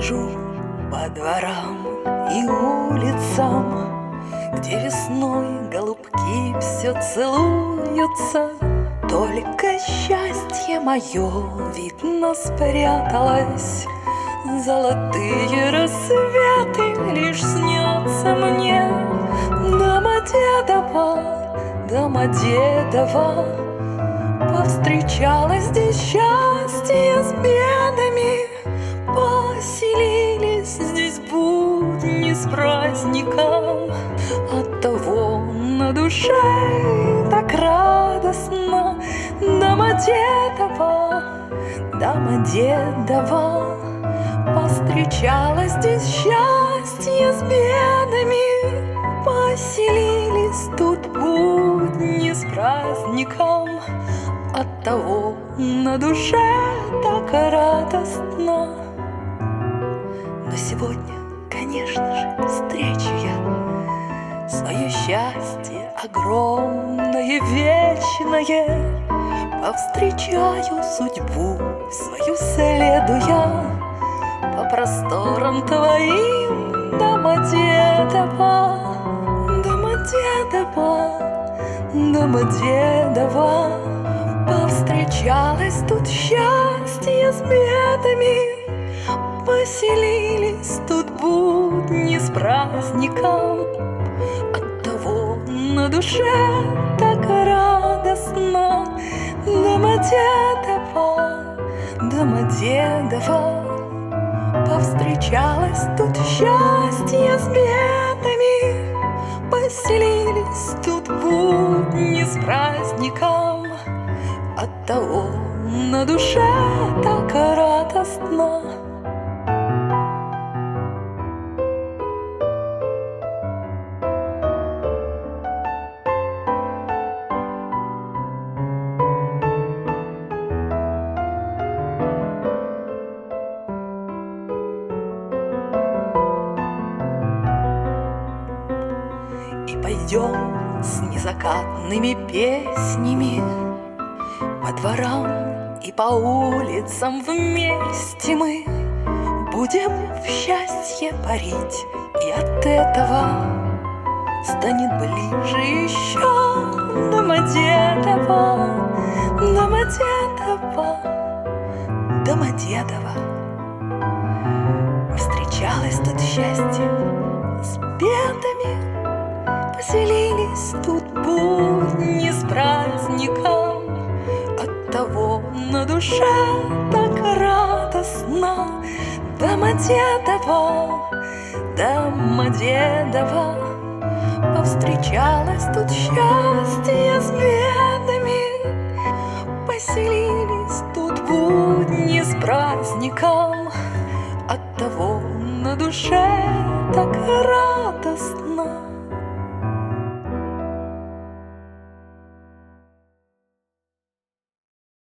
Хожу по дворам и улицам, где весной голубки все целуются. Только счастье мое, видно, спряталось. Золотые рассветы лишь снятся мне. Домодедово, повстречалось здесь счастье с бедами. Поселились здесь будни с праздником. Оттого на душе так радостно. Домодедово, повстречалось здесь счастье с бедами. Поселились тут будни с праздником. Оттого на душе так радостно. Но сегодня, конечно же, встречу я свое счастье огромное, вечное. Повстречаю судьбу свою, следуя по просторам твоим. Домодедово, повстречалось тут счастье с бедами. Поселились тут будни с праздником. Оттого на душе так радостно. Домодедово, повстречалось тут счастье с бедами. Поселились тут будни с праздником. Оттого на душе так радостно. И пойдем с незакатными песнями по дворам и по улицам вместе мы будем в счастье парить, и от этого станет ближе еще. Домодедово, повстречалось тут счастье с бедами. Поселились тут будни с праздником. Оттого на душе так радостно. Домодедово, повстречалось тут счастье с бедами. Поселились тут будни с праздником.